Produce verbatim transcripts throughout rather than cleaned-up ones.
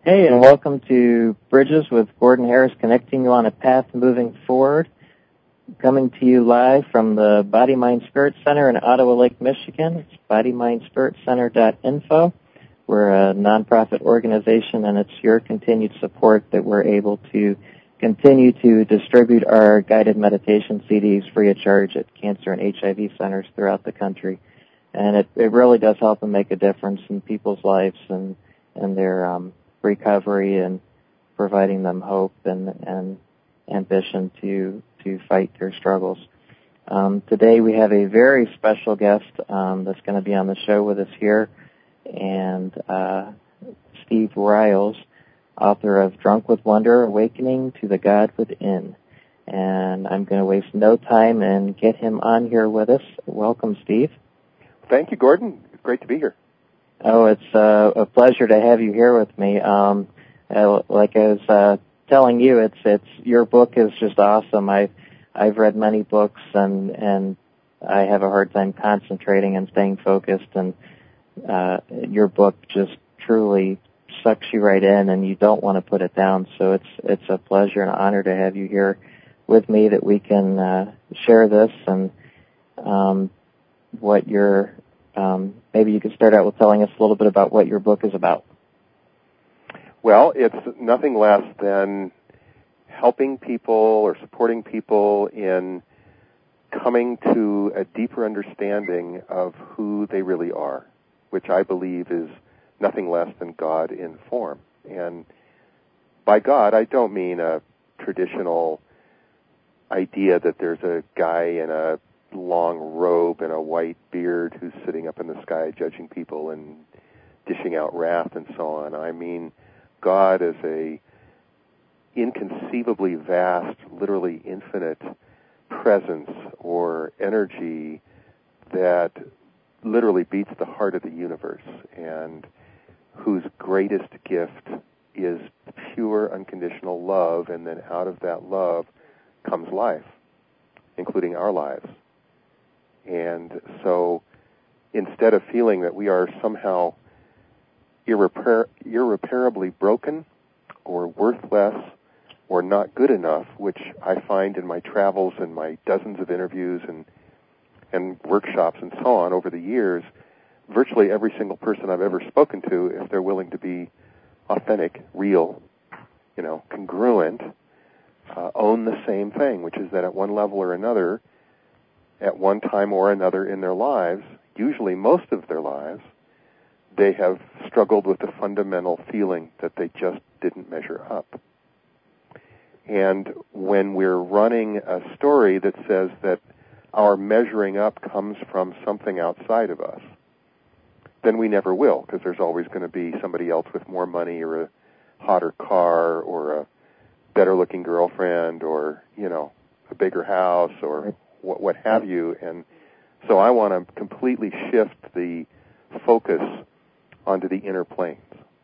Hey, and welcome to Bridges with Gordon Harris, connecting you on a path moving forward. Coming to you live from the Body, Mind, Spirit Center in Ottawa Lake, Michigan. It's body mind spirit center dot info. We're a nonprofit organization, and it's your continued support that we're able to continue to distribute our guided meditation C Ds free of charge at cancer and H I V centers throughout the country. And it, it really does help and make a difference in people's lives and, and their um, recovery and providing them hope and, and ambition to to fight their struggles. Um, today we have a very special guest um, that's going to be on the show with us here, and uh, Steve Riles, author of Drunk with Wonder, Awakening to the God Within. And I'm going to waste no time and get him on here with us. Welcome, Steve. Thank you, Gordon. It's great to be here. Oh, it's uh, a pleasure to have you here with me. Um, uh, like I was uh, telling you, it's it's your book is just awesome. I've I've read many books, and and I have a hard time concentrating and staying focused. And uh, your book just truly sucks you right in, and you don't want to put it down. So it's it's a pleasure and honor to have you here with me, that we can uh, share this and um, what your um, maybe you could start out with telling us a little bit about what your book is about. Well, it's nothing less than helping people or supporting people in coming to a deeper understanding of who they really are, which I believe is nothing less than God in form. And by God, I don't mean a traditional idea that there's a guy in a long robe and a white beard who's sitting up in the sky judging people and dishing out wrath and so on. I mean God as a inconceivably vast, literally infinite presence or energy that literally beats the heart of the universe, and whose greatest gift is pure, unconditional love, and then out of that love comes life, including our lives. And so instead of feeling that we are somehow irrepair- irreparably broken or worthless or not good enough, which I find in my travels and my dozens of interviews and and workshops and so on over the years, virtually every single person I've ever spoken to, if they're willing to be authentic, real, you know, congruent, uh, own the same thing, which is that at one level or another, at one time or another in their lives, usually most of their lives, they have struggled with the fundamental feeling that they just didn't measure up. And when we're running a story that says that our measuring up comes from something outside of us, then we never will, because there's always going to be somebody else with more money or a hotter car or a better-looking girlfriend or, you know, a bigger house or what, what have you. And so I want to completely shift the focus onto the inner planes.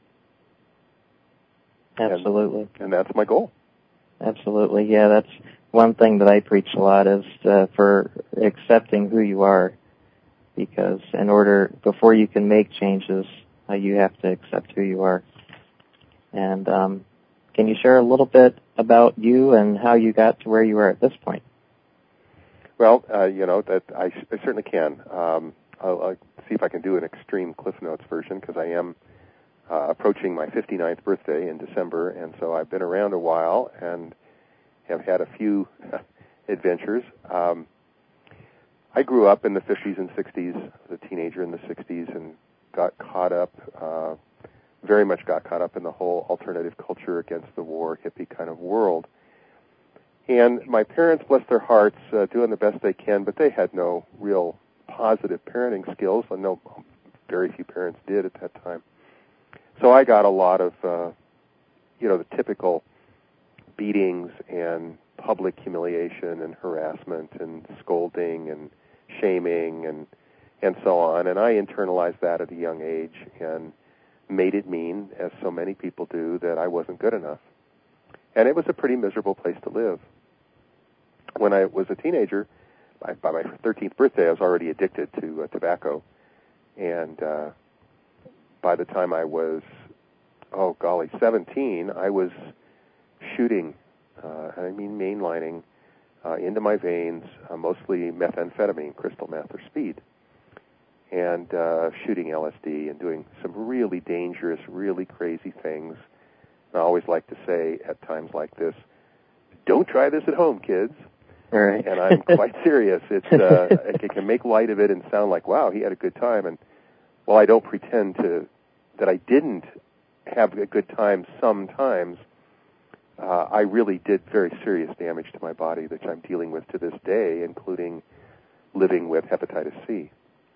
Absolutely. And, and that's my goal. Absolutely. Yeah, that's one thing that I preach a lot, is uh, for accepting who you are, because in order, before you can make changes, uh, you have to accept who you are. And um, can you share a little bit about you and how you got to where you are at this point? Well, uh, you know, that I, I certainly can. Um, I'll, I'll see if I can do an extreme Cliff Notes version, because I am uh, approaching my fifty-ninth birthday in December, and so I've been around a while and have had a few adventures. Um, I grew up in the fifties and sixties, as a teenager in the sixties, and got caught up, uh, very much got caught up in the whole alternative culture against the war, hippie kind of world. And my parents, bless their hearts, uh, doing the best they can, but they had no real positive parenting skills. I know very few parents did at that time. So I got a lot of, uh, you know, the typical beatings and public humiliation and harassment and scolding and shaming and and so on. And I internalized that at a young age and made it mean, as so many people do, that I wasn't good enough. And it was a pretty miserable place to live. When I was a teenager, by, by my thirteenth birthday, I was already addicted to uh, tobacco. And uh, by the time I was oh golly, seventeen, I was shooting, uh, I mean mainlining, uh, into my veins, uh, mostly methamphetamine, crystal meth or speed, and uh, shooting L S D and doing some really dangerous, really crazy things. And I always like to say at times like this, don't try this at home, kids. All right. And I'm quite serious. It's uh, I can make light of it and sound like, wow, he had a good time. And while I don't pretend to that I didn't have a good time sometimes, uh, I really did very serious damage to my body, which I'm dealing with to this day, including living with hepatitis C.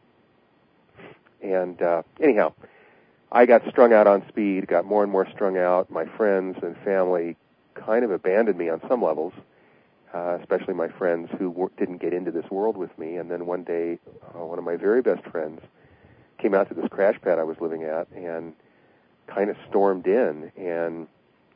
And uh, anyhow, I got strung out on speed, got more and more strung out. My friends and family kind of abandoned me on some levels, uh, especially my friends who w- didn't get into this world with me. And then one day, uh, one of my very best friends came out to this crash pad I was living at and kind of stormed in and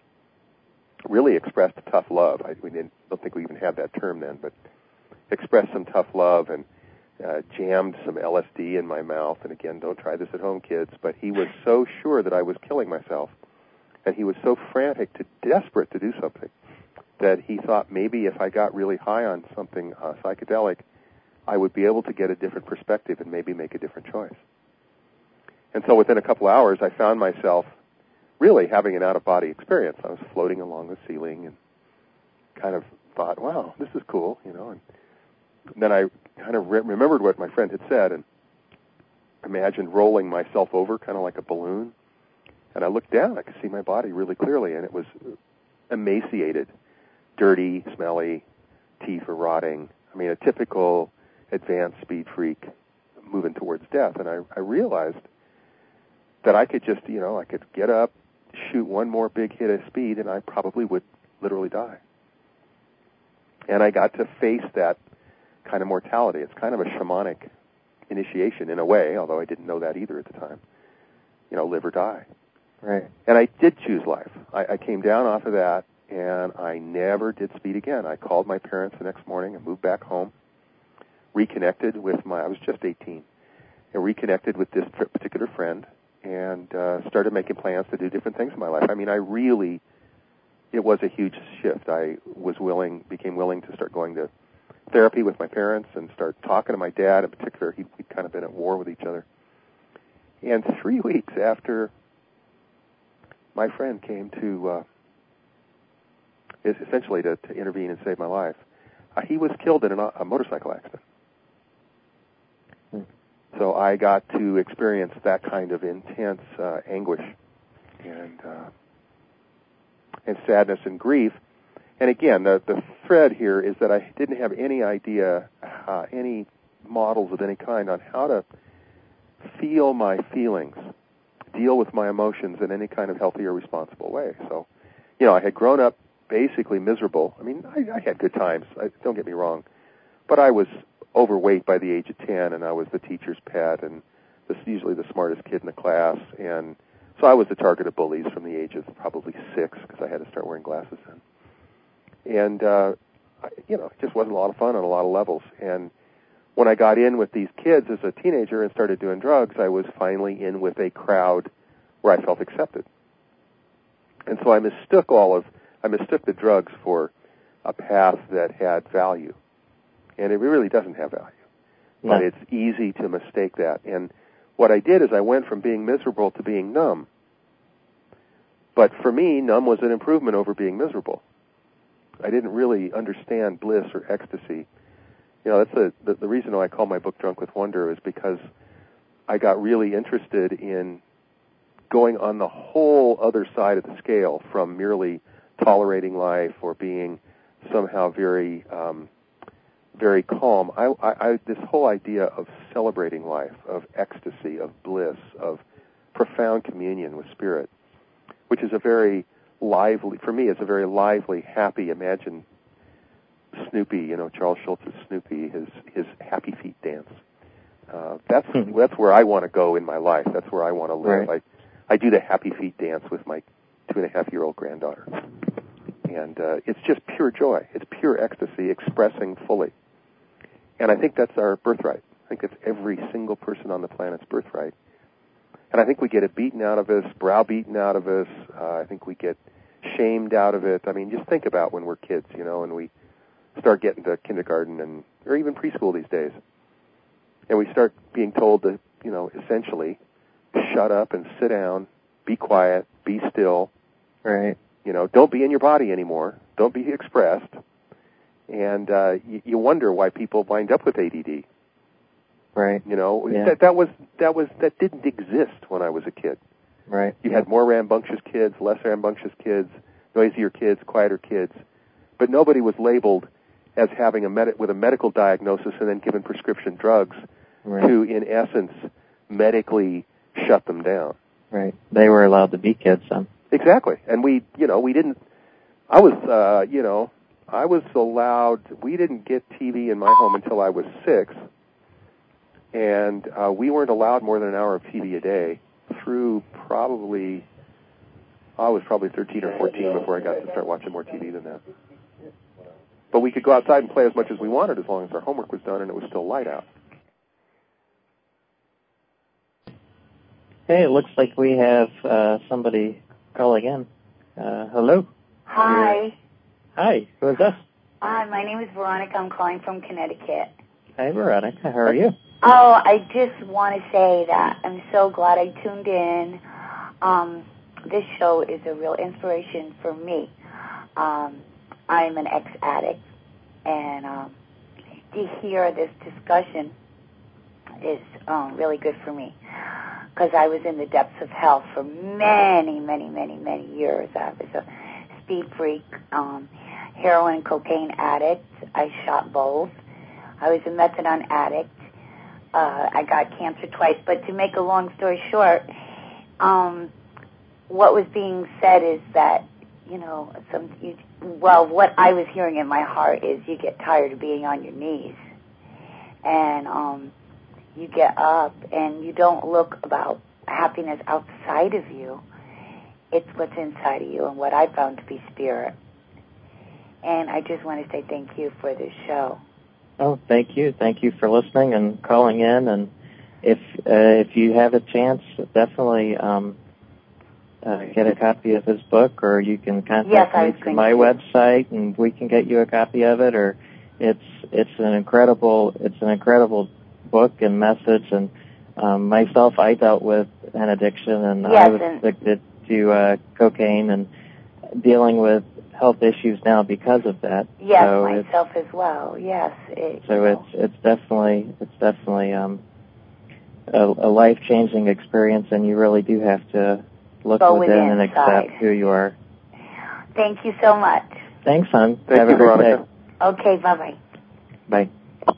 really expressed tough love. I we didn't, don't think we even had that term then, but expressed some tough love and uh, jammed some L S D in my mouth. And again, don't try this at home, kids. But he was so sure that I was killing myself, and he was so frantic, to desperate to do something, that he thought maybe if I got really high on something uh, psychedelic, I would be able to get a different perspective and maybe make a different choice. And so within a couple hours, I found myself really having an out-of-body experience. I was floating along the ceiling and kind of thought, wow, this is cool, you know. And then I kind of re- remembered what my friend had said and imagined rolling myself over kind of like a balloon. And I looked down. I could see my body really clearly, and it was emaciated, dirty, smelly, teeth were rotting. I mean, a typical advanced speed freak moving towards death. And I, I realized that I could just, you know, I could get up, shoot one more big hit of speed, and I probably would literally die. And I got to face that kind of mortality. It's kind of a shamanic initiation in a way, although I didn't know that either at the time. You know, live or die. Right. And I did choose life. I, I came down off of that, and I never did speed again. I called my parents the next morning and moved back home, reconnected with my, I was just eighteen, and reconnected with this particular friend, and uh, started making plans to do different things in my life. I mean, I really, it was a huge shift. I was willing, became willing to start going to therapy with my parents and start talking to my dad in particular. He, we'd kind of been at war with each other. And three weeks after my friend came to, uh, essentially to, to intervene and save my life, uh, he was killed in an, a motorcycle accident. So I got to experience that kind of intense uh, anguish and uh, and sadness and grief. And again, the, the thread here is that I didn't have any idea, uh, any models of any kind on how to feel my feelings, deal with my emotions in any kind of healthy or responsible way. So, you know, I had grown up basically miserable. I mean, I, I had good times, I, don't get me wrong, but I was overweight by the age of ten, and I was the teacher's pet, and this usually the smartest kid in the class, and so I was the target of bullies from the age of probably six, because I had to start wearing glasses then. And, uh, I, you know, it just wasn't a lot of fun on a lot of levels. And when I got in with these kids as a teenager and started doing drugs, I was finally in with a crowd where I felt accepted. And so I mistook all of, I mistook the drugs for a path that had value. And it really doesn't have value. No. But it's easy to mistake that. And what I did is I went from being miserable to being numb. But for me, numb was an improvement over being miserable. I didn't really understand bliss or ecstasy. You know, that's a, the, the reason why I call my book Drunk with Wonder is because I got really interested in going on the whole other side of the scale from merely tolerating life or being somehow very... Um, very calm. I, I, I, this whole idea of celebrating life, of ecstasy, of bliss, of profound communion with spirit, which is a very lively, for me, it's a very lively, happy, imagine Snoopy, you know, Charles Schultz's Snoopy, his, his happy feet dance. Uh, that's, that's where I want to go in my life. That's where I want to live. Right. I, I do the happy feet dance with my two and a half year old granddaughter. And uh, it's just pure joy. It's pure ecstasy expressing fully. And I think that's our birthright. I think that's every single person on the planet's birthright, And I think we get it beaten out of us, browbeaten out of us. Uh, I think we get shamed out of it. I mean, just think about when we're kids, you know, and we start getting to kindergarten and or even preschool these days. And we start being told to, you know, essentially shut up and sit down, be quiet, be still. Right. You know, don't be in your body anymore. Don't be expressed. And uh, you, you wonder why people wind up with A D D. Right. You know, yeah. that that was that was that didn't exist when I was a kid. Right. You had more rambunctious kids, less rambunctious kids, noisier kids, quieter kids, but nobody was labeled as having a med- with a medical diagnosis and then given prescription drugs right. to, in essence, medically shut them down. Right. They were allowed to be kids then. Exactly. And we, you know, we didn't. I was, uh, you know, I was allowed. We didn't get T V in my home until I was six. And uh, we weren't allowed more than an hour of T V a day through probably, I was probably thirteen or fourteen before I got to start watching more T V than that. But we could go outside and play as much as we wanted as long as our homework was done and it was still light out. Hey, it looks like we have uh, somebody calling in. Uh, hello. Hi. Hi, who is this? Hi, my name is Veronica. I'm calling from Connecticut. Hi, Veronica. How are you? Oh, I just want to say that I'm so glad I tuned in. Um, this show is a real inspiration for me. Um, I'm an ex-addict, and um, to hear this discussion is um, really good for me because I was in the depths of hell for many, many, many, many years. I was a speed freak, um, heroin and cocaine addict. I shot both. I was a methadone addict. Uh, I got cancer twice. But to make a long story short, um, what was being said is that, you know, some, you, well, what I was hearing in my heart is you get tired of being on your knees. And um, you get up and you don't look about happiness outside of you. It's what's inside of you and what I found to be spirit. And I just want to say thank you for this show. Oh, thank you. Thank you for listening and calling in. And if uh, if you have a chance, definitely um, uh, get a copy of his book, or you can contact yes, me through my website, and we can get you a copy of it. Or it's it's an incredible it's an incredible book and message. And um, myself, I dealt with an addiction, and yes, I was addicted to uh, cocaine, and dealing with health issues now because of that. Yes, so myself as well. Yes. It, so it's it's definitely it's definitely um, a, a life changing experience, and you really do have to look Go within and inside. accept who you are. Thank you so much. Thanks, hon. Thank have you, a great Veronica. day. Okay, bye bye. Bye.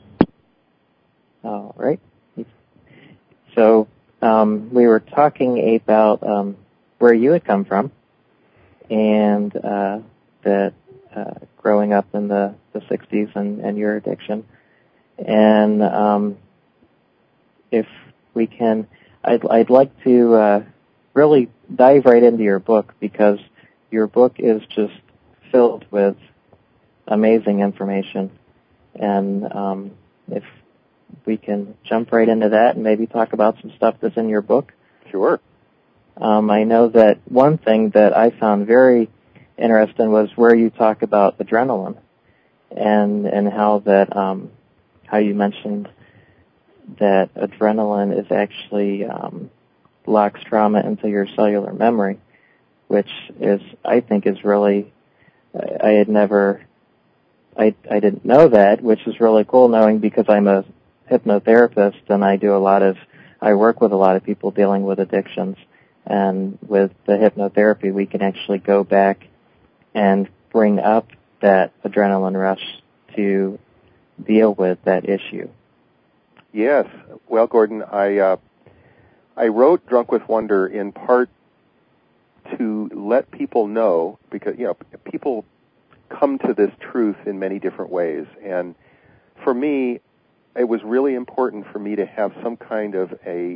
All right. So um, we were talking about um, where you had come from, and uh, that uh, growing up in the, the sixties and, and your addiction. And um, if we can, I'd, I'd like to uh, really dive right into your book, because your book is just filled with amazing information. And um, if we can jump right into that and maybe talk about some stuff that's in your book. Sure. Um, I know that one thing that I found very interesting was where you talk about adrenaline, and and how that um, how you mentioned that adrenaline is actually um, locks trauma into your cellular memory, which is I think is really I, I had never I I didn't know that, which is really cool knowing, because I'm a hypnotherapist and I do a lot of I work with a lot of people dealing with addictions. And with the hypnotherapy, we can actually go back and bring up that adrenaline rush to deal with that issue. Yes. Well, Gordon, I uh, I wrote Drunk with Wonder in part to let people know, because, you know, people come to this truth in many different ways. And for me, it was really important for me to have some kind of a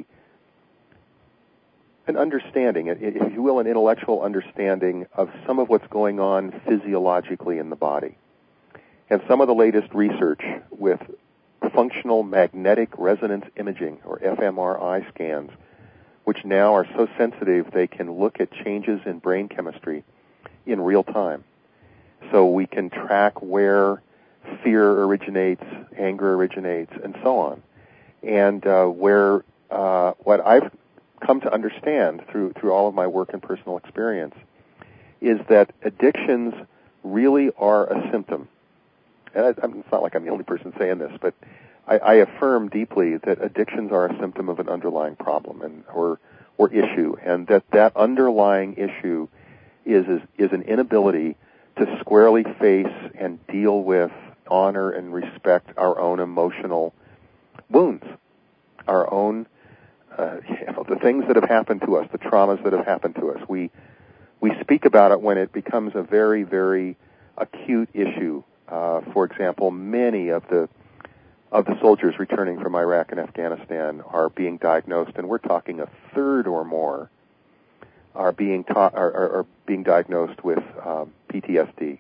an understanding, if you will, an intellectual understanding of some of what's going on physiologically in the body. And some of the latest research with functional magnetic resonance imaging, or f M R I scans, which now are so sensitive they can look at changes in brain chemistry in real time. So we can track where fear originates, anger originates, and so on. And uh, where uh, what I've come to understand through through all of my work and personal experience is that addictions really are a symptom. And I, it's not like I'm the only person saying this, but I, I affirm deeply that addictions are a symptom of an underlying problem and or or issue, and that that underlying issue is is, is an inability to squarely face and deal with, honor, and respect our own emotional wounds, our own, uh, you know, the things that have happened to us, the traumas that have happened to us. We we speak about it when it becomes a very, very acute issue. Uh, for example, many of the of the soldiers returning from Iraq and Afghanistan are being diagnosed, and we're talking a third or more are being ta- are, are, are being diagnosed with um, P T S D.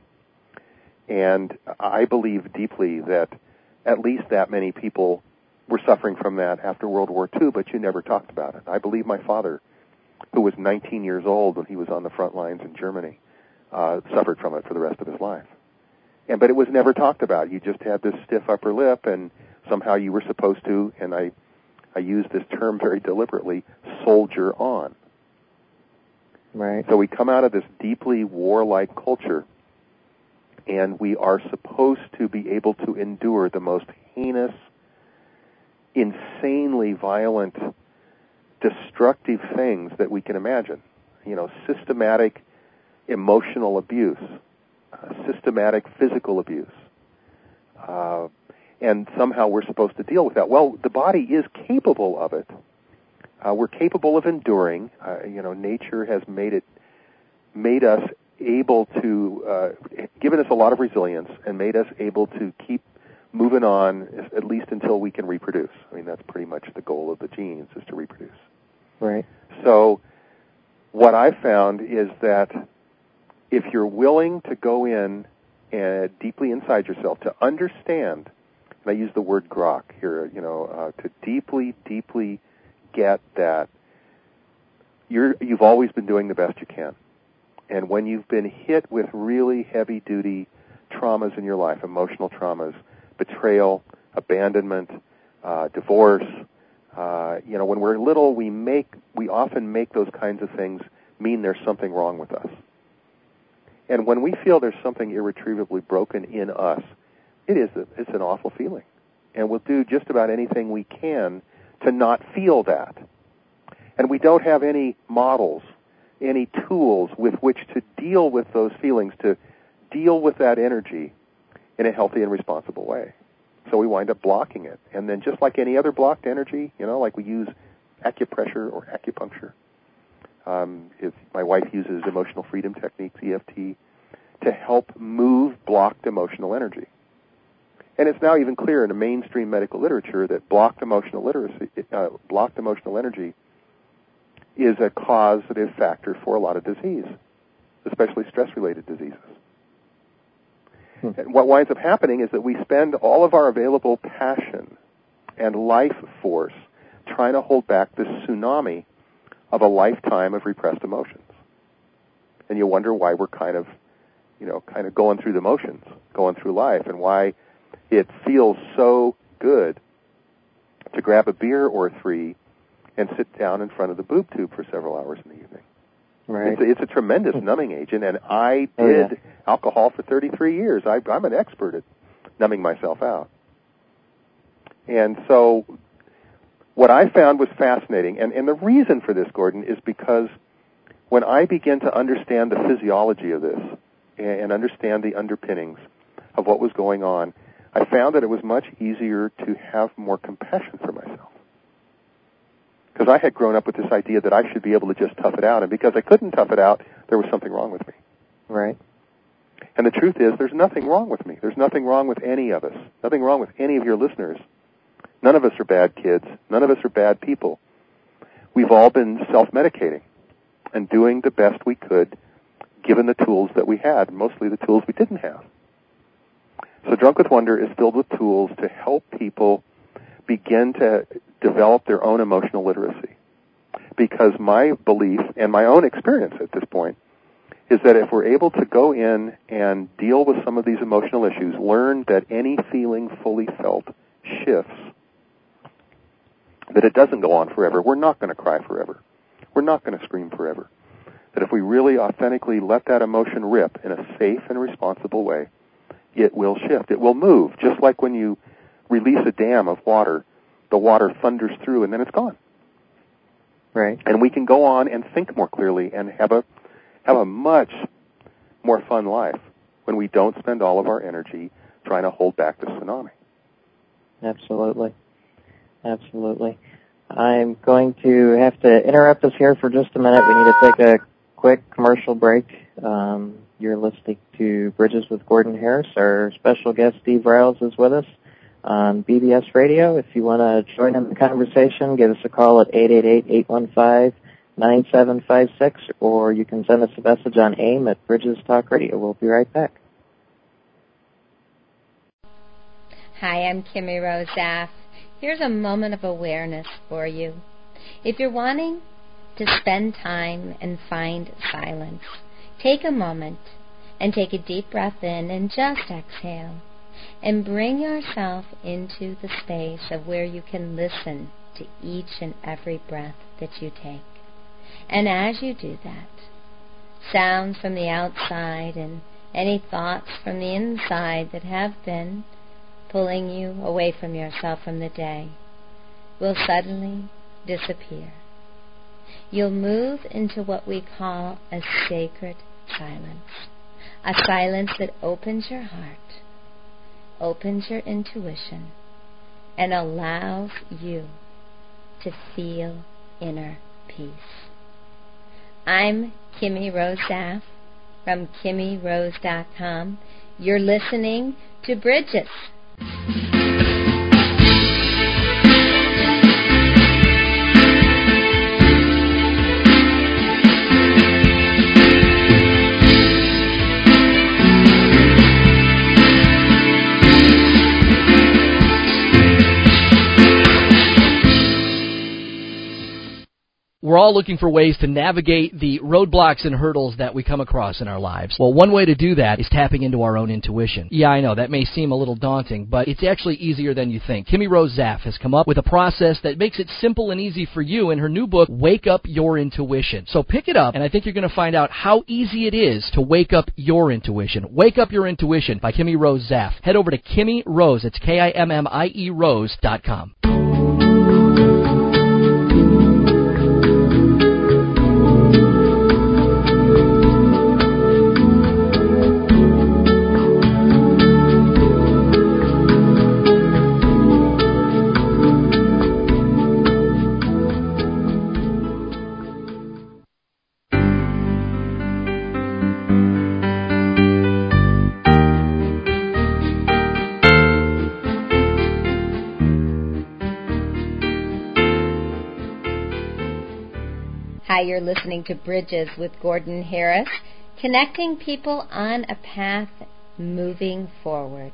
And I believe deeply that at least that many people were suffering from that after World War Two, but you never talked about it. I believe my father, who was nineteen years old when he was on the front lines in Germany, uh, suffered from it for the rest of his life. And but it was never talked about. You just had this stiff upper lip, and somehow you were supposed to, and I, I use this term very deliberately, soldier on. Right. So we come out of this deeply warlike culture, and we are supposed to be able to endure the most heinous, insanely violent, destructive things that we can imagine. You know, systematic emotional abuse, uh, systematic physical abuse. Uh, and somehow we're supposed to deal with that. Well, the body is capable of it. Uh, we're capable of enduring. Uh, you know, nature has made it, made us able to, uh, given us a lot of resilience and made us able to keep moving on at least until we can reproduce. I mean, that's pretty much the goal of the genes, is to reproduce. Right. So what I found is that if you're willing to go in and deeply inside yourself to understand, and I use the word grok here, you know, uh, to deeply, deeply get that you're, you've always been doing the best you can. And when you've been hit with really heavy-duty traumas in your life, emotional traumas, betrayal, abandonment, uh, divorce, uh, you know, when we're little, we make, we often make those kinds of things mean there's something wrong with us. And when we feel there's something irretrievably broken in us, it is a, it's an awful feeling. And we'll do just about anything we can to not feel that. And we don't have any models, any tools with which to deal with those feelings, to deal with that energy in a healthy and responsible way. So we wind up blocking it. And then just like any other blocked energy, you know, like we use acupressure or acupuncture. Um, if my wife uses emotional freedom techniques, E F T, to help move blocked emotional energy. And it's now even clear in the mainstream medical literature that blocked emotional literacy, uh, blocked emotional energy is a causative factor for a lot of disease, especially stress-related diseases. Hmm. And what winds up happening is that we spend all of our available passion and life force trying to hold back this tsunami of a lifetime of repressed emotions. And you wonder why we're kind of, you know, kind of going through the motions, going through life, and why it feels so good to grab a beer or three and sit down in front of the boob tube for several hours in the evening. Right. It's a, it's a tremendous numbing agent, and I did oh, yeah. alcohol for thirty-three years. I, I'm an expert at numbing myself out. And so what I found was fascinating, and, and the reason for this, Gordon, is because when I began to understand the physiology of this and, and understand the underpinnings of what was going on, I found that it was much easier to have more compassion for myself. Because I had grown up with this idea that I should be able to just tough it out, and because I couldn't tough it out, there was something wrong with me. Right. And the truth is, there's nothing wrong with me. There's nothing wrong with any of us. Nothing wrong with any of your listeners. None of us are bad kids. None of us are bad people. We've all been self-medicating and doing the best we could given the tools that we had, mostly the tools we didn't have. So Drunk with Wonder is filled with tools to help people begin to develop their own emotional literacy, because my belief and my own experience at this point is that if we're able to go in and deal with some of these emotional issues, learn that any feeling fully felt shifts, that it doesn't go on forever. We're not going to cry forever. We're not going to scream forever. That if we really authentically let that emotion rip in a safe and responsible way, it will shift. It will move, just like when you release a dam of water, the water thunders through and then it's gone. Right. And we can go on and think more clearly and have a have a much more fun life when we don't spend all of our energy trying to hold back the tsunami. Absolutely. Absolutely. I'm going to have to interrupt us here for just a minute. We need to take a quick commercial break. Um, you're listening to Bridges with Gordon Harris. Our special guest, Steve Riles, is with us on B B S Radio. If you want to join in the conversation, give us a call at eight eight eight, eight one five, nine seven five six, or you can send us a message on AIM at Bridges Talk Radio. We'll be right back. Hi, I'm Kimmy Rose Zaff. Here's a moment of awareness for you. If you're wanting to spend time and find silence, take a moment and take a deep breath in and just exhale. And bring yourself into the space of where you can listen to each and every breath that you take. And as you do that, sounds from the outside and any thoughts from the inside that have been pulling you away from yourself from the day will suddenly disappear. You'll move into what we call a sacred silence, a silence that opens your heart, opens your intuition, and allows you to feel inner peace. I'm Kimmy Rose Zaff from Kimmy Rose dot com. You're listening to Bridges. We're all looking for ways to navigate the roadblocks and hurdles that we come across in our lives. Well, one way to do that is tapping into our own intuition. Yeah, I know, that may seem a little daunting, but it's actually easier than you think. Kimmy Rose Zaff has come up with a process that makes it simple and easy for you in her new book, Wake Up Your Intuition. So pick it up, and I think you're going to find out how easy it is to wake up your intuition. Wake Up Your Intuition by Kimmy Rose Zaff. Head over to Kimmy Rose, it's K I M M I E Rose dot com. Hi, you're listening to Bridges with Gordon Harris, connecting people on a path moving forward.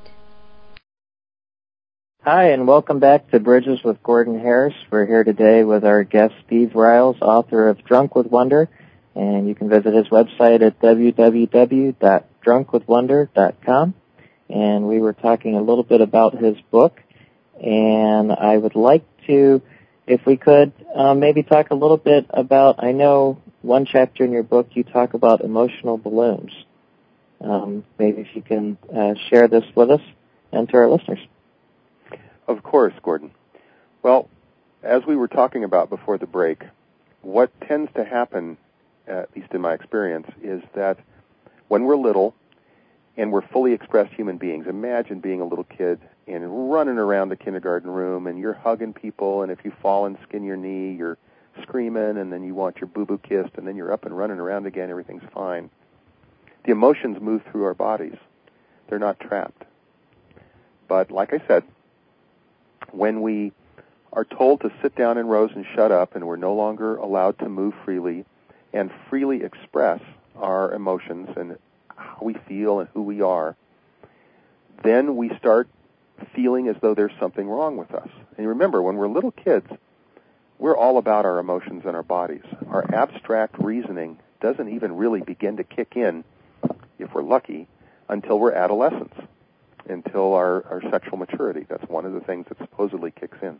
Hi, and welcome back to Bridges with Gordon Harris. We're here today with our guest, Steve Riles, author of Drunk with Wonder, and you can visit his website at w w w dot drunk with wonder dot com. And we were talking a little bit about his book, and I would like to, if we could, um, maybe talk a little bit about, I know one chapter in your book you talk about emotional balloons. Um, maybe if you can uh, share this with us and to our listeners. Of course, Gordon. Well, as we were talking about before the break, what tends to happen, at least in my experience, is that when we're little and we're fully expressed human beings, imagine being a little kid and running around the kindergarten room and you're hugging people, and if you fall and skin your knee, you're screaming, and then you want your boo-boo kissed, and then you're up and running around again, everything's fine. The emotions move through our bodies. They're not trapped. But like I said, when we are told to sit down in rows and shut up, and we're no longer allowed to move freely and freely express our emotions and how we feel and who we are, then we start feeling as though there's something wrong with us. And remember, when we're little kids, we're all about our emotions and our bodies. Our abstract reasoning doesn't even really begin to kick in, if we're lucky, until we're adolescents, until our, our sexual maturity. That's one of the things that supposedly kicks in.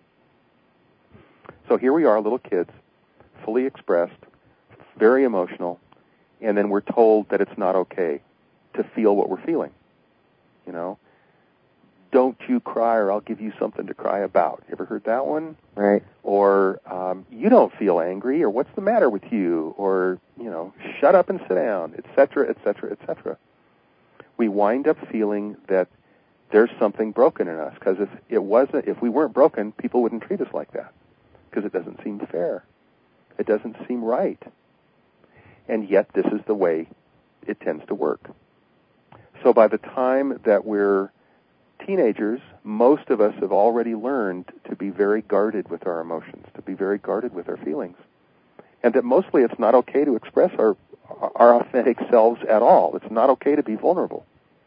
So here we are, little kids, fully expressed, very emotional, and then we're told that it's not okay to feel what we're feeling. You know, don't you cry or I'll give you something to cry about. You ever heard that one? Right. Or um, you don't feel angry, or what's the matter with you? Or, you know, shut up and sit down, et cetera, et cetera, et cetera. We wind up feeling that there's something broken in us, because if it wasn't, if we weren't broken, people wouldn't treat us like that, because it doesn't seem fair. It doesn't seem right. And yet this is the way it tends to work. So by the time that we're teenagers, most of us have already learned to be very guarded with our emotions, to be very guarded with our feelings. And that mostly it's not okay to express our our authentic selves at all. It's not okay to be vulnerable.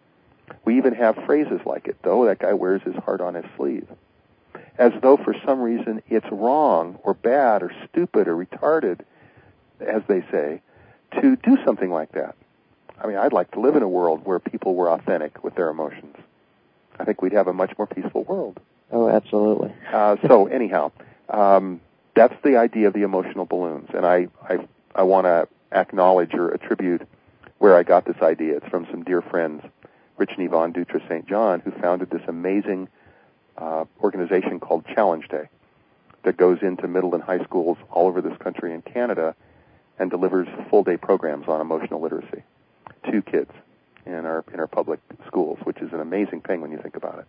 We even have phrases like it, though, that guy wears his heart on his sleeve. As though for some reason it's wrong or bad or stupid or retarded, as they say, to do something like that. I mean, I'd like to live in a world where people were authentic with their emotions. I think we'd have a much more peaceful world. Oh, absolutely. uh, so anyhow, um, that's the idea of the emotional balloons. And I, I, I want to acknowledge or attribute where I got this idea. It's from some dear friends, Rich and Yvonne Dutra Saint John, who founded this amazing uh, organization called Challenge Day that goes into middle and high schools all over this country and Canada and delivers full-day programs on emotional literacy to kids in our in our public schools, which is an amazing thing when you think about it,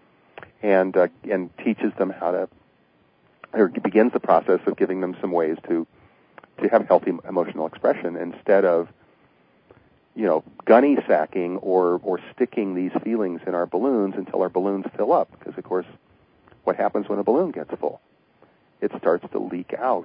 and uh, and teaches them how to, or begins the process of giving them some ways to to have healthy emotional expression instead of, you know, gunny sacking or or sticking these feelings in our balloons until our balloons fill up. Because of course, what happens when a balloon gets full? It starts to leak out.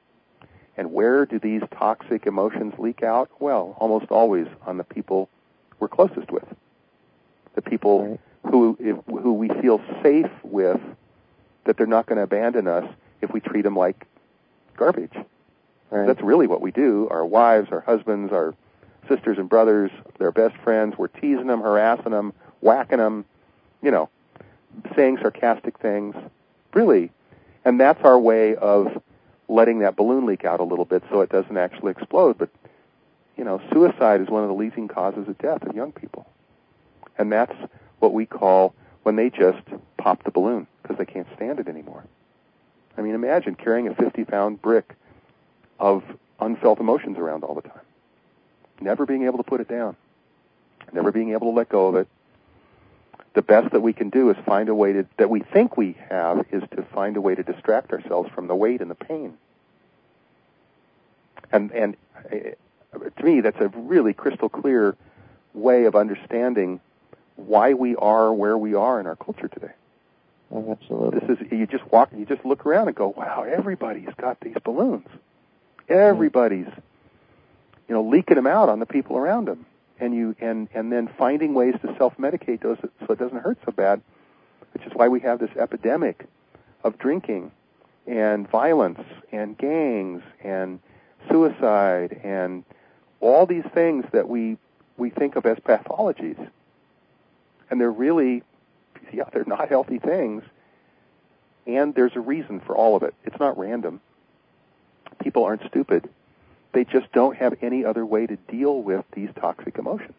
And where do these toxic emotions leak out? Well, almost always on the people we're closest with, the people right. who if, who we feel safe with, that they're not going to abandon us if we treat them like garbage. Right. That's really what we do. Our wives, our husbands, our sisters and brothers, their best friends, we're teasing them, harassing them, whacking them, you know, saying sarcastic things, really. And that's our way of letting that balloon leak out a little bit so it doesn't actually explode. But, you know, suicide is one of the leading causes of death of young people. And that's what we call when they just pop the balloon because they can't stand it anymore. I mean, imagine carrying a fifty-pound brick of unfelt emotions around all the time. Never being able to put it down. Never being able to let go of it. The best that we can do is find a way to, that we think we have, is to find a way to distract ourselves from the weight and the pain. And, and uh, to me, that's a really crystal clear way of understanding why we are where we are in our culture today. Oh, absolutely. This is, you just walk, you just look around and go, wow, everybody's got these balloons. Everybody's, you know, leaking them out on the people around them. And you and, and then finding ways to self-medicate those so it doesn't hurt so bad, which is why we have this epidemic of drinking and violence and gangs and suicide and all these things that we we think of as pathologies. And they're really, yeah, they're not healthy things. And there's a reason for all of it. It's not random. People aren't stupid. They just don't have any other way to deal with these toxic emotions.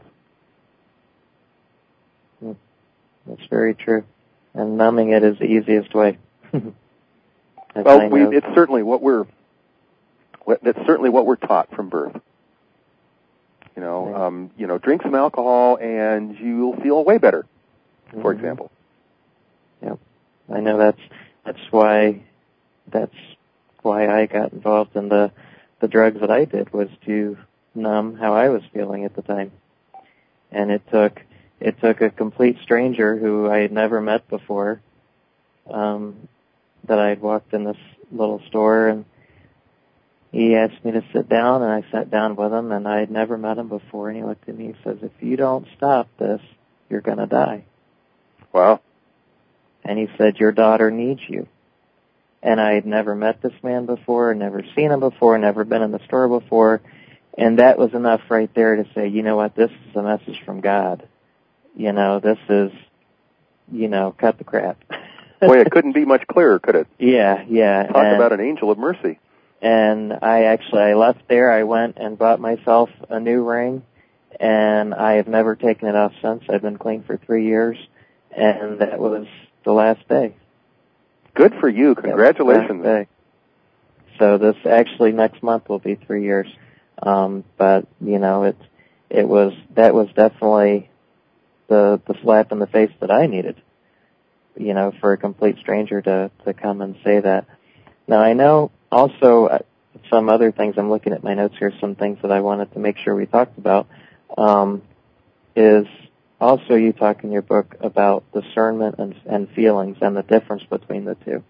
That's very true. And numbing it is the easiest way. Well, we, it's certainly what we're that's certainly what we're taught from birth. You know, right. um, you know, drink some alcohol and you'll feel way better, for mm-hmm. example. Yep, I know that's that's why that's why I got involved in the. The drugs that I did was to numb how I was feeling at the time. And it took it took a complete stranger who I had never met before, um, that I had walked in this little store, and he asked me to sit down, and I sat down with him, and I had never met him before, and he looked at me and says, if you don't stop this, you're going to die. Wow. And he said, your daughter needs you. and I had never met this man before, never seen him before, never been in the store before, and that was enough right there to say, you know what, this is a message from God. You know, this is, you know, cut the crap. Boy, it couldn't be much clearer, could it? Yeah, yeah. Talk and, about an angel of mercy. And I actually, I left there, I went and bought myself a new ring, and I have never taken it off since. I've been clean for three years, and that was the last day. Good for you. Congratulations. Day. So this actually next month will be three years. Um, but, you know, it, it was, that was definitely the, the slap in the face that I needed, you know, for a complete stranger to, to come and say that. Now, I know also uh, some other things, I'm looking at my notes here, some things that I wanted to make sure we talked about, um, is also you talk in your book about discernment and, and feelings and the difference between the two.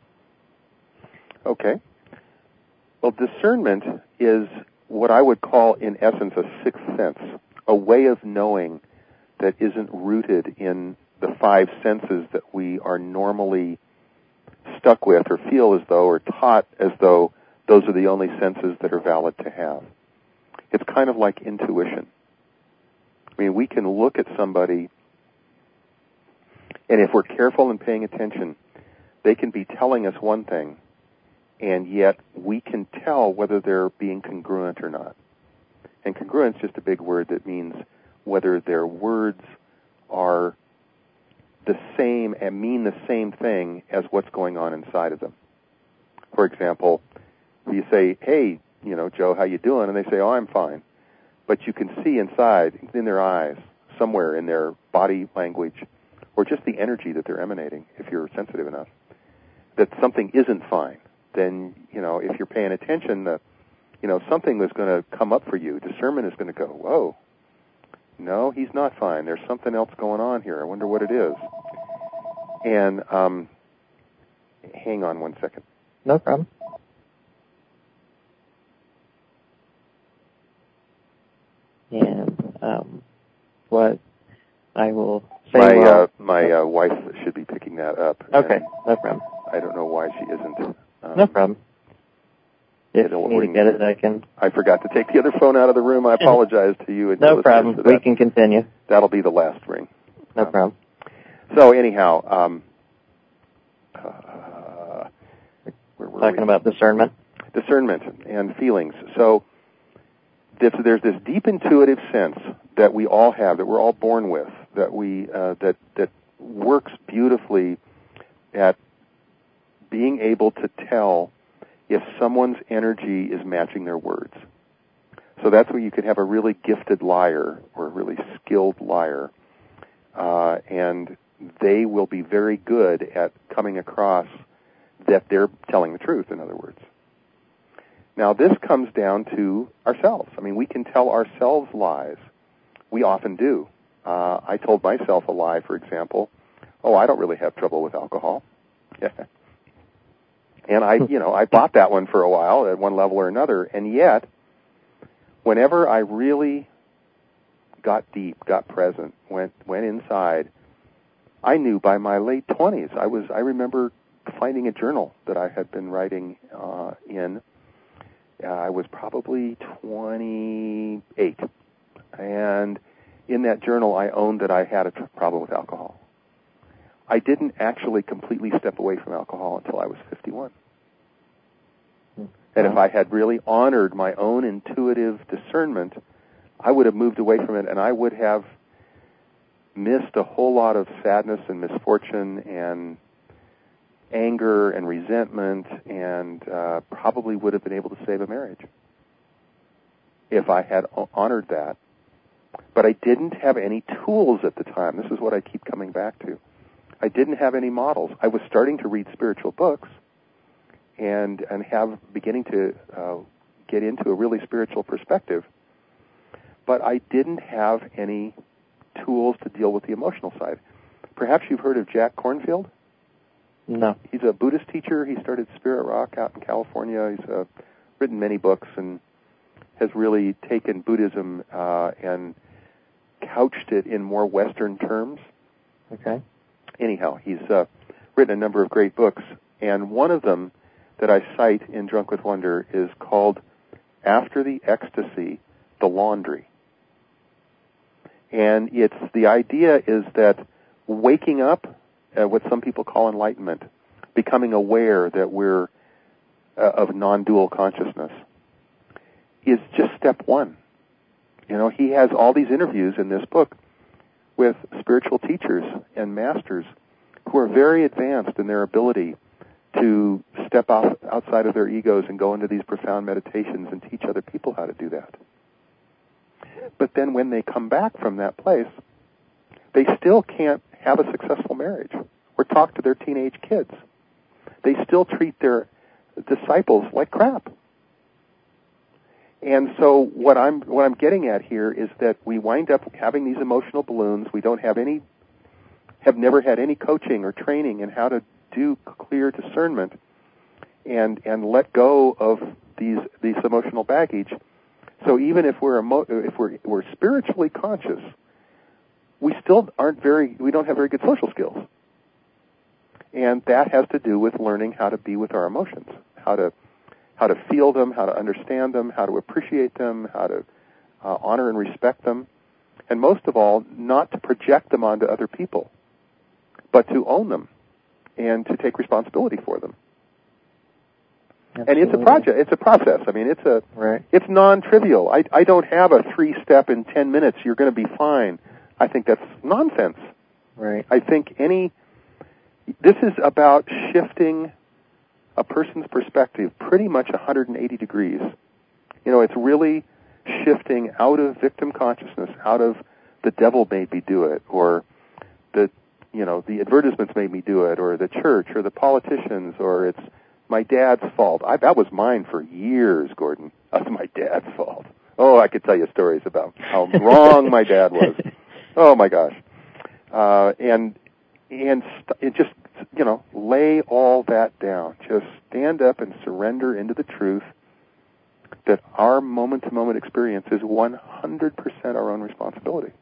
Okay. Well, discernment is what I would call, in essence, a sixth sense, a way of knowing that isn't rooted in the five senses that we are normally stuck with or feel as though or taught as though those are the only senses that are valid to have. It's kind of like intuition. I mean, we can look at somebody, and if we're careful and paying attention, they can be telling us one thing, and yet we can tell whether they're being congruent or not. And congruent is just a big word that means whether their words are the same and mean the same thing as what's going on inside of them. For example, you say, hey, you know, Joe, how you doing? And they say, oh, I'm fine. But you can see inside, in their eyes, somewhere in their body language, or just the energy that they're emanating, if you're sensitive enough, that something isn't fine. Then, you know, if you're paying attention, uh, you know, something is going to come up for you. Discernment is going to go, whoa, no, he's not fine. There's something else going on here. I wonder what it is. And um, hang on one second. No problem. And um, what I will say... My, well, uh, my uh, wife should be picking that up. Okay, no problem. I don't know why she isn't. Um, no problem. If you need to get it, I can... I forgot to take the other phone out of the room. I apologize to you. And no problem. We can continue. That'll be the last ring. No um, problem. So anyhow, um, uh, where were talking we? about discernment, discernment and feelings. So this, there's this deep intuitive sense that we all have, that we're all born with, that we uh, that that works beautifully at being able to tell if someone's energy is matching their words. So that's where you can have a really gifted liar or a really skilled liar, uh, and they will be very good at coming across that they're telling the truth, in other words. Now, this comes down to ourselves. I mean, we can tell ourselves lies. We often do. Uh, I told myself a lie, for example. Oh, I don't really have trouble with alcohol. And I, you know, I bought that one for a while at one level or another, and yet, whenever I really got deep, got present, went went inside, I knew by my late twenties. I was. I remember finding a journal that I had been writing uh, in. Uh, I was probably twenty-eight, and in that journal, I owned that I had a problem with alcohol. I didn't actually completely step away from alcohol until I was fifty-one. And if I had really honored my own intuitive discernment, I would have moved away from it, and I would have missed a whole lot of sadness and misfortune and anger and resentment, and uh, probably would have been able to save a marriage if I had honored that. But I didn't have any tools at the time. This is what I keep coming back to. I didn't have any models. I was starting to read spiritual books and and have beginning to uh, get into a really spiritual perspective, but I didn't have any tools to deal with the emotional side. Perhaps you've heard of Jack Kornfield? No. He's a Buddhist teacher. He started Spirit Rock out in California. He's uh, written many books and has really taken Buddhism uh, and couched it in more Western terms. Okay. Anyhow, he's uh, written a number of great books, and one of them that I cite in Drunk with Wonder is called After the Ecstasy, the Laundry. And it's the idea is that waking up, uh, what some people call enlightenment, becoming aware that we're uh, of non-dual consciousness, is just step one. You know, he has all these interviews in this book with spiritual teachers and masters who are very advanced in their ability to step out, outside of their egos and go into these profound meditations and teach other people how to do that. But then when they come back from that place, they still can't have a successful marriage or talk to their teenage kids. They still treat their disciples like crap. And so what I'm what I'm getting at here is that we wind up having these emotional balloons. We don't have any, have never had any coaching or training in how to do clear discernment and and let go of these these emotional baggage. So even if we're emo- if we're we're spiritually conscious, we still aren't very we don't have very good social skills. And that has to do with learning how to be with our emotions, how to how to feel them, how to understand them, how to appreciate them, how to uh, honor and respect them, and most of all, not to project them onto other people, but to own them and to take responsibility for them. Absolutely. And it's a project. It's a process. I mean, it's a right. It's non-trivial. I I don't have a three-step in ten minutes. You're going to be fine. I think that's nonsense. Right. I think any. This is about shifting a person's perspective pretty much one hundred eighty degrees. You know, it's really shifting out of victim consciousness, out of the devil made me do it, or the, you know, the advertisements made me do it, or the church, or the politicians, or it's my dad's fault. I, that was mine for years, Gordon. That was my dad's fault. Oh, I could tell you stories about how wrong my dad was. Oh my gosh. Uh, and and st- it just, you know, lay all that down. Just stand up and surrender into the truth that our moment-to-moment experience is one hundred percent our own responsibility.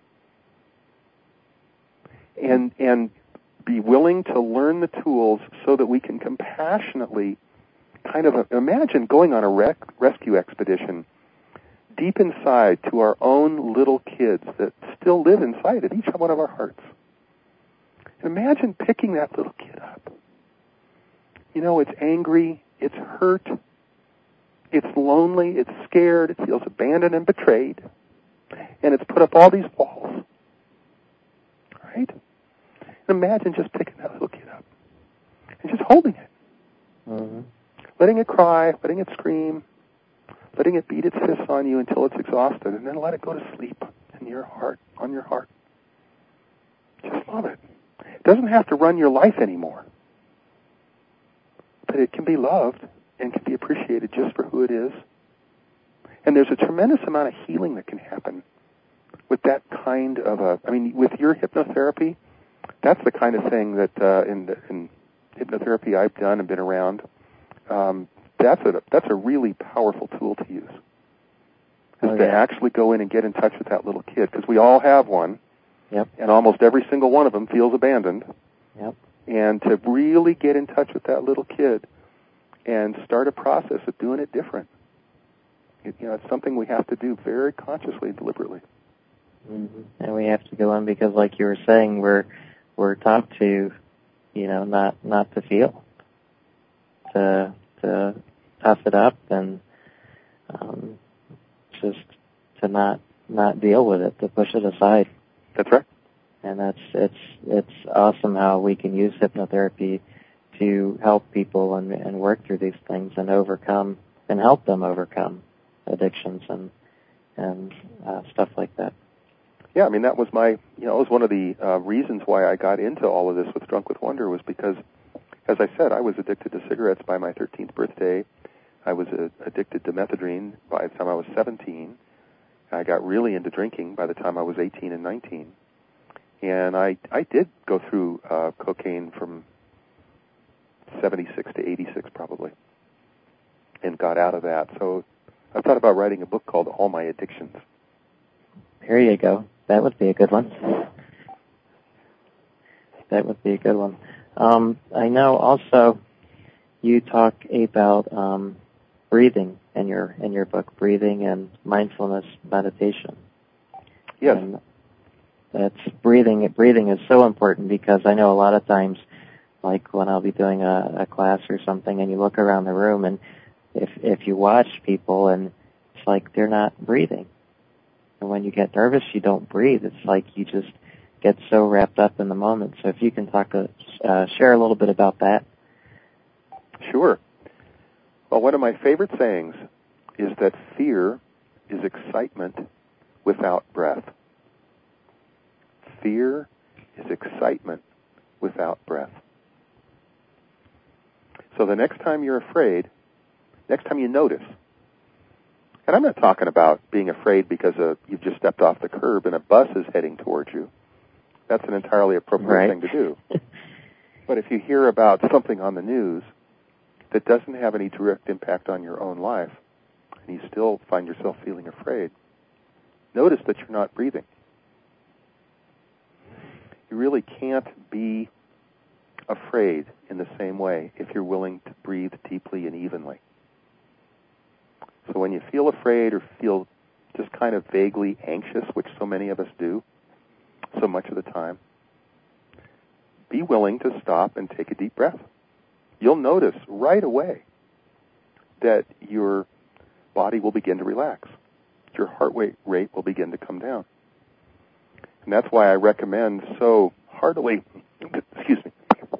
And and be willing to learn the tools so that we can compassionately kind of imagine going on a rec- rescue expedition deep inside to our own little kids that still live inside of each one of our hearts. And imagine picking that little kid up. You know, it's angry, it's hurt, it's lonely, it's scared, it feels abandoned and betrayed, and it's put up all these walls. Right? And imagine just picking that little kid up and just holding it. Mm-hmm. Letting it cry, letting it scream, letting it beat its fists on you until it's exhausted, and then let it go to sleep in your heart, on your heart. Just love it. It doesn't have to run your life anymore. But it can be loved and can be appreciated just for who it is. And there's a tremendous amount of healing that can happen with that kind of a, I mean, with your hypnotherapy, that's the kind of thing that uh, in, the, in hypnotherapy I've done and been around, um, that's a that's a really powerful tool to use. Is oh, to yeah. actually go in and get in touch with that little kid, because we all have one. Yep. And almost every single one of them feels abandoned. Yep. And to really get in touch with that little kid and start a process of doing it different. It, you know, it's something we have to do very consciously and deliberately. Mm-hmm. And we have to go in because, like you were saying, we're we're taught to, you know, not not to feel, to to tough it up and um, just to not not deal with it, to push it aside. That's right. And that's it's it's awesome how we can use hypnotherapy to help people and, and work through these things and overcome and help them overcome addictions and and uh, stuff like that. Yeah, I mean, that was my, you know, it was one of the uh, reasons why I got into all of this with Drunk with Wonder, was because, as I said, I was addicted to cigarettes by my thirteenth birthday. I was uh, addicted to methadone by the time I was seventeen. I got really into drinking by the time I was eighteen and nineteen. And I I did go through uh, cocaine from seventy-six to eighty-six probably, and got out of that. So I thought about writing a book called All My Addictions. There you go. That would be a good one. That would be a good one. Um, I know also you talk about um, breathing in your in your book, breathing and mindfulness meditation. Yes. And that's breathing. Breathing is so important because I know a lot of times, like when I'll be doing a, a class or something, and you look around the room, and if if you watch people, and it's like they're not breathing. And when you get nervous, you don't breathe. It's like you just get so wrapped up in the moment. So if you can talk, uh, uh, share a little bit about that. Sure. Well, one of my favorite sayings is that fear is excitement without breath. Fear is excitement without breath. So the next time you're afraid, next time you notice, and I'm not talking about being afraid because uh, you've just stepped off the curb and a bus is heading towards you. That's an entirely appropriate right. thing to do. But if you hear about something on the news that doesn't have any direct impact on your own life, and you still find yourself feeling afraid, notice that you're not breathing. You really can't be afraid in the same way if you're willing to breathe deeply and evenly. So when you feel afraid or feel just kind of vaguely anxious, which so many of us do so much of the time, be willing to stop and take a deep breath. You'll notice right away that your body will begin to relax. Your heart rate will begin to come down. And that's why I recommend so heartily, excuse me,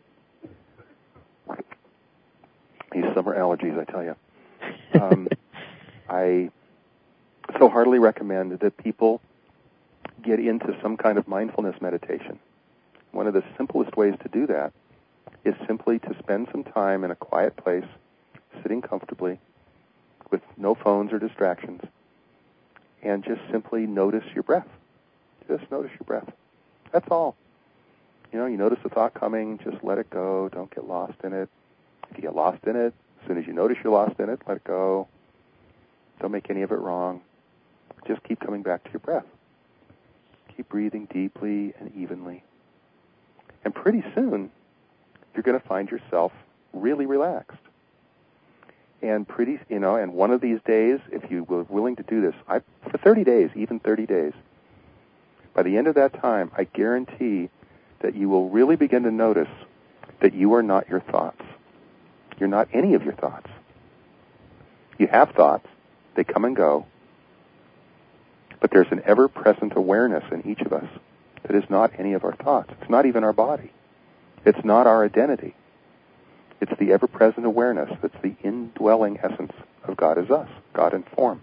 these summer allergies, I tell you. Um, I so heartily recommend that people get into some kind of mindfulness meditation. One of the simplest ways to do that is simply to spend some time in a quiet place, sitting comfortably, with no phones or distractions, and just simply notice your breath. Just notice your breath. That's all. You know, you notice the thought coming, just let it go. Don't get lost in it. If you get lost in it, as soon as you notice you're lost in it, let it go. Don't make any of it wrong. Just keep coming back to your breath. Keep breathing deeply and evenly. And pretty soon, you're going to find yourself really relaxed. And pretty, you know, and one of these days, if you were willing to do this, I, for thirty days, even thirty days, by the end of that time, I guarantee that you will really begin to notice that you are not your thoughts. You're not any of your thoughts. You have thoughts. They come and go. But there's an ever-present awareness in each of us that is not any of our thoughts. It's not even our body. It's not our identity. It's the ever-present awareness that's the indwelling essence of God as us, God in form.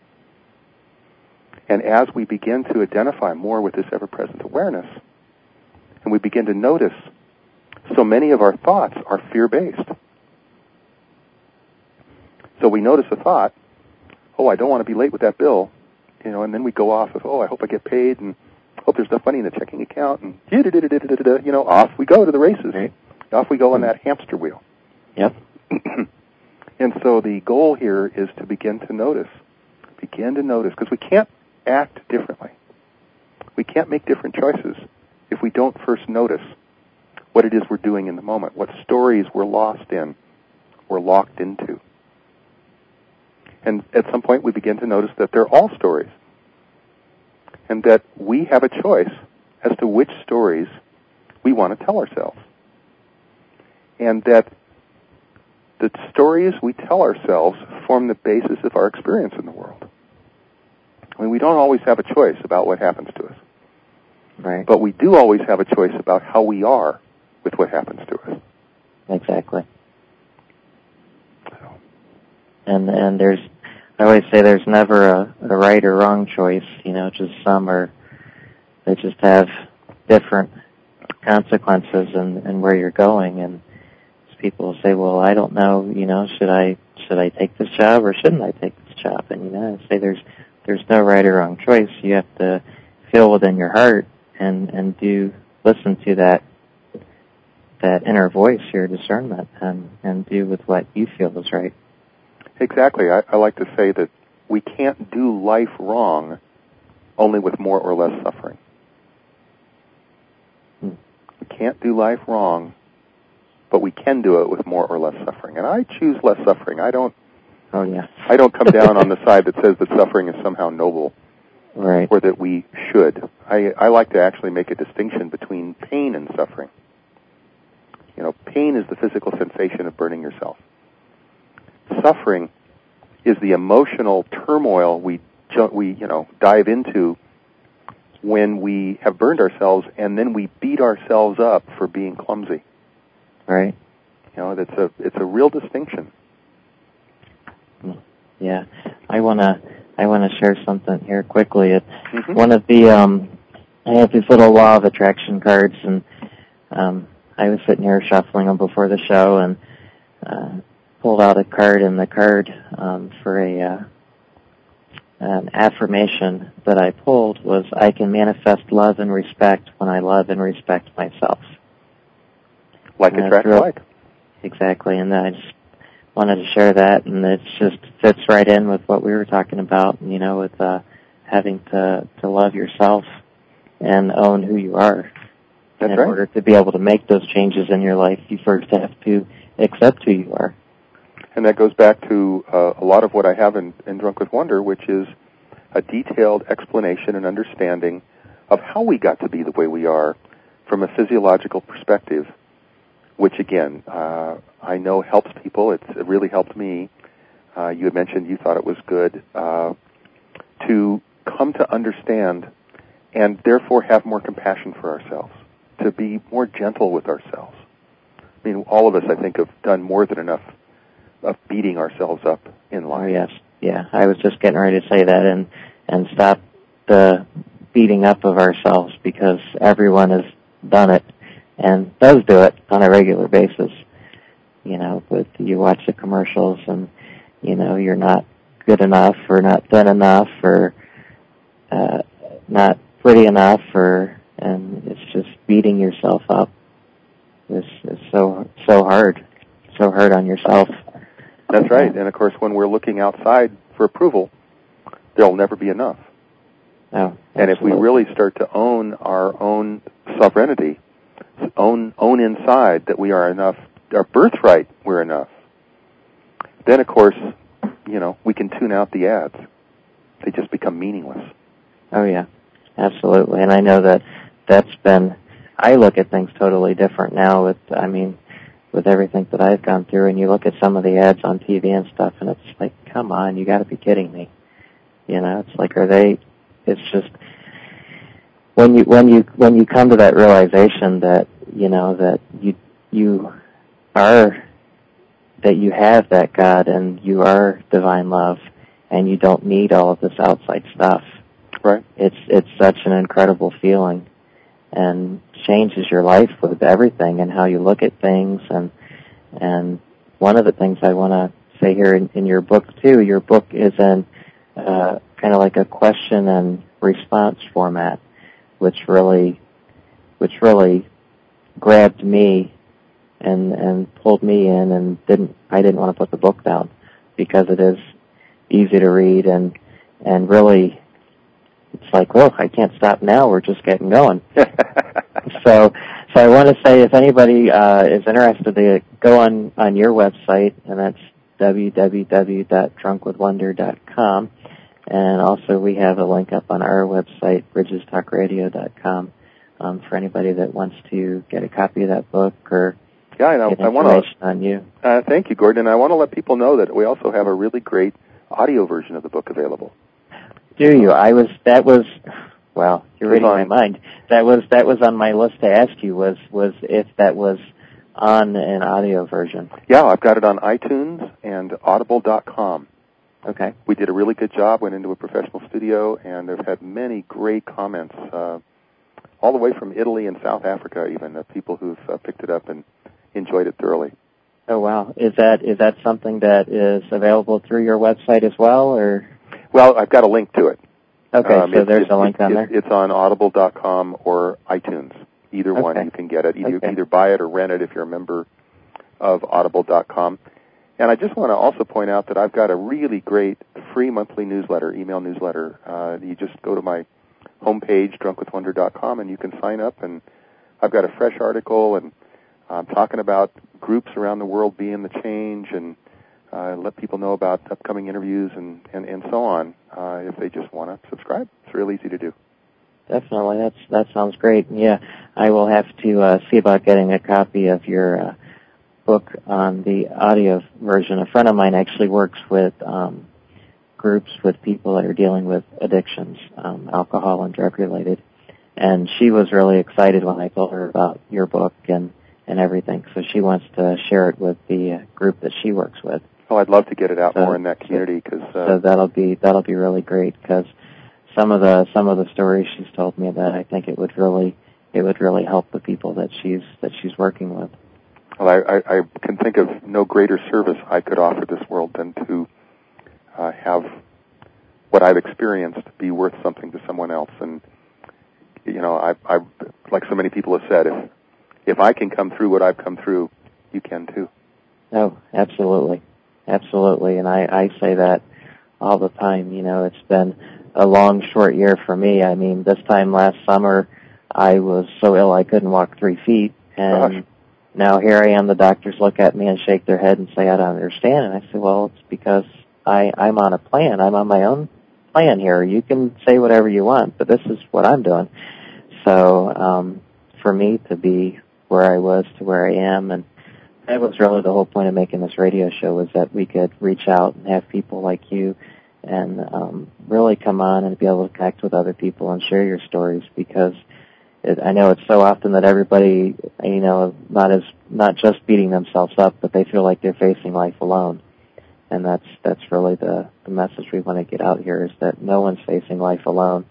And as we begin to identify more with this ever-present awareness, and we begin to notice so many of our thoughts are fear-based. So we notice a thought, oh, I don't want to be late with that bill, you know, and then we go off of, oh, I hope I get paid, and hope there's enough money in the checking account, and you know, off we go to the races. Right. Off we go on that hamster wheel. Yep. And so the goal here is to begin to notice, begin to notice, because we can't act differently. We can't make different choices if we don't first notice what it is we're doing in the moment, what stories we're lost in, we're locked into. And at some point we begin to notice that they're all stories, and that we have a choice as to which stories we want to tell ourselves. And that the stories we tell ourselves form the basis of our experience in the world. I mean, we don't always have a choice about what happens to us. Right. But we do always have a choice about how we are with what happens to us. Exactly. So. And and there's, I always say there's never a, a right or wrong choice. You know, just some are, they just have different consequences and, and where you're going. And people say, well, I don't know, you know, should I should I take this job or shouldn't I take this job? And, you know, I say there's there's no right or wrong choice. You have to feel within your heart and, and do listen to that that inner voice, your discernment, and, and do with what you feel is right. Exactly. I, I like to say that we can't do life wrong only with more or less suffering. Hmm. We can't do life wrong but we can do it with more or less suffering. And I choose less suffering. I don't. Oh yeah. I don't come down on the side that says that suffering is somehow noble, right? Or that we should. I, I like to actually make a distinction between pain and suffering. You know, pain is the physical sensation of burning yourself. Suffering is the emotional turmoil we we you know dive into when we have burned ourselves, and then we beat ourselves up for being clumsy. Right. You know, that's a it's a real distinction. Yeah, I wanna I wanna share something here quickly. It's mm-hmm. one of the um, I have these little law of attraction cards, and um, I was sitting here shuffling them before the show, and uh, pulled out a card, and the card um, for a uh, an affirmation that I pulled was, I can manifest love and respect when I love and respect myself. Like attract like. Exactly, and I just wanted to share that, and it just fits right in with what we were talking about, you know, with uh, having to, to love yourself and own who you are. That's and in right. order to be able to make those changes in your life, you first have to accept who you are. And that goes back to uh, a lot of what I have in, in Drunk with Wonder, which is a detailed explanation and understanding of how we got to be the way we are from a physiological perspective, which, again, uh, I know helps people. It's, it really helped me. Uh, you had mentioned you thought it was good uh, to come to understand and therefore have more compassion for ourselves, to be more gentle with ourselves. I mean, all of us, I think, have done more than enough of beating ourselves up in life. Oh, yes. Yeah, I was just getting ready to say that, and, and stop the beating up of ourselves, because everyone has done it and does do it on a regular basis. You know, but you watch the commercials and, you know, you're not good enough or not thin enough or uh, not pretty enough, or and it's just beating yourself up. It's, it's so so hard, so hard on yourself. That's right. And, of course, when we're looking outside for approval, there'll never be enough. Oh, and if we really start to own our own sovereignty, own own inside that we are enough, our birthright we're enough, then, of course, you know, we can tune out the ads. They just become meaningless. Oh, yeah, absolutely. And I know that that's been, I look at things totally different now with, I mean, with everything that I've gone through, and you look at some of the ads on T V and stuff, and it's like, come on, you got to be kidding me. You know, it's like, are they? It's just when you when you when you come to that realization that you know that you you are that you have that God and you are divine love, and you don't need all of this outside stuff. Right. It's it's such an incredible feeling, and changes your life with everything and how you look at things. And and one of the things I want to say here in, in your book too, your book is in uh, kind of like a question and response format, which really which really grabbed me and and pulled me in, and didn't I didn't want to put the book down, because it is easy to read, and and really it's like, whoa, I can't stop now, we're just getting going. so so I want to say, if anybody uh, is interested, to go on, on your website, and that's w w w dot drunk with wonder dot com, and also we have a link up on our website, bridges talk radio dot com, um, for anybody that wants to get a copy of that book or yeah, I, get I information wanna, on you. Uh, thank you, Gordon. And I want to let people know that we also have a really great audio version of the book available. Do you? I was, that was, well, you're reading my mind. That was, that was on my list to ask you, was, was if that was on an audio version. Yeah, I've got it on iTunes and audible dot com. Okay. We did a really good job, went into a professional studio, and they've had many great comments, uh, all the way from Italy and South Africa even, of people who've uh, picked it up and enjoyed it thoroughly. Oh, wow. Is that, is that something that is available through your website as well, or? Well, I've got a link to it. Okay, um, so it, there's it, a link it, on it, there? It's on audible dot com or iTunes. Either okay. one, you can get it. Either, okay. either buy it or rent it if you're a member of audible dot com. And I just want to also point out that I've got a really great free monthly newsletter, email newsletter. Uh, you just go to my homepage, drunk with wonder dot com, and you can sign up. And I've got a fresh article and uh, talking about groups around the world being the change, and uh, let people know about upcoming interviews and, and, and so on uh, if they just want to subscribe. It's real easy to do. Definitely. That's, that sounds great. Yeah, I will have to uh, see about getting a copy of your uh, book on the audio version. A friend of mine actually works with um, groups with people that are dealing with addictions, um, alcohol and drug-related. And she was really excited when I told her about your book and, and everything. So she wants to share it with the uh, group that she works with. Oh, I'd love to get it out so, more in that community, because uh, so that'll be that'll be really great. Because some of the some of the stories she's told me that I think it would really it would really help the people that she's that she's working with. Well, I, I, I can think of no greater service I could offer this world than to uh, have what I've experienced be worth something to someone else. And you know, I, I like so many people have said, if if I can come through what I've come through, you can too. Oh, absolutely. Absolutely, and I, I say that all the time. You know, it's been a long, short year for me. I mean, this time last summer, I was so ill I couldn't walk three feet, and Gosh. Now here I am. The doctors look at me and shake their head and say, "I don't understand." And I say, "Well, it's because I, I'm on a plan. I'm on my own plan here. You can say whatever you want, but this is what I'm doing." So, um, for me to be where I was to where I am, and that was really the whole point of making this radio show, was that we could reach out and have people like you and um, really come on and be able to connect with other people and share your stories, because it, I know it's so often that everybody, you know, not as not just beating themselves up, but they feel like they're facing life alone. And that's that's really the, the message we want to get out here, is that no one's facing life alone.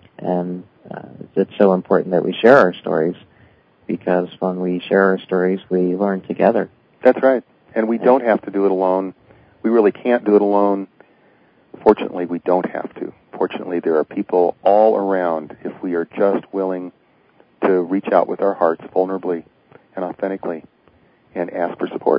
And uh, it's so important that we share our stories, because when we share our stories, we learn together. That's right. And we don't have to do it alone. We really can't do it alone. Fortunately, we don't have to. Fortunately, there are people all around if we are just willing to reach out with our hearts vulnerably and authentically and ask for support.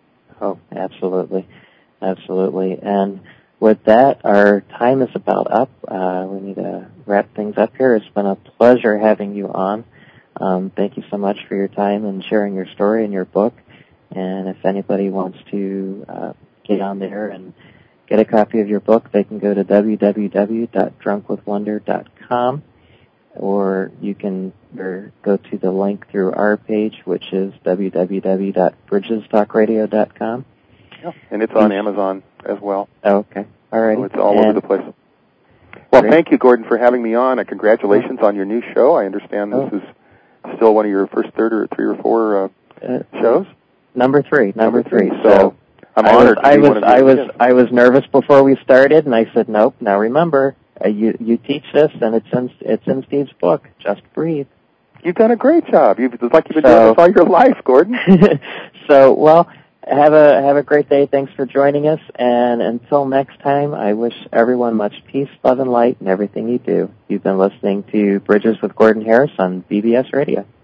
Oh, absolutely. Absolutely. And with that, our time is about up. Uh, we need to wrap things up here. It's been a pleasure having you on. Um, thank you so much for your time and sharing your story and your book. And if anybody wants to uh, get on there and get a copy of your book, they can go to w w w dot drunk with wonder dot com, or you can or go to the link through our page, which is w w w dot bridges talk radio dot com. Yeah. And it's on Amazon as well. Oh, okay. All right. So it's all and over the place. Well, great. Thank you, Gordon, for having me on. And congratulations on your new show. I understand this oh. is still one of your first third or three or four uh, uh, shows? Number three. Number, number three. three. So, so I'm I honored was, to I be was, one of I your was, kids. I was nervous before we started, and I said, nope. Now remember, uh, you you teach this, and it's in it's in Steve's book. Just breathe. You've done a great job. You've it's like you've been so, doing this all your life, Gordon. so, well, have a have a great day. Thanks for joining us, and until next time, I wish everyone much peace, love, and light in everything you do. You've been listening to Bridges with Gordon Harris on B B S Radio.